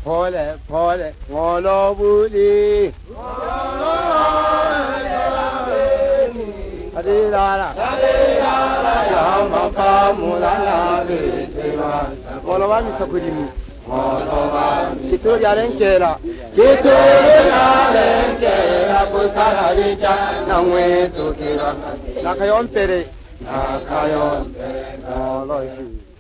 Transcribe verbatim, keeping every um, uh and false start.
Pole, pole, ngolo buli. Adilala, adilala, ya mapa mulala bejema. Ngolo wami sakurimu. Ngolo wami. Kitu yalenkela. Kitu yalenkela kusala licha na mwetu kira. Nakayompere. Nakayompere. Ngolo shi.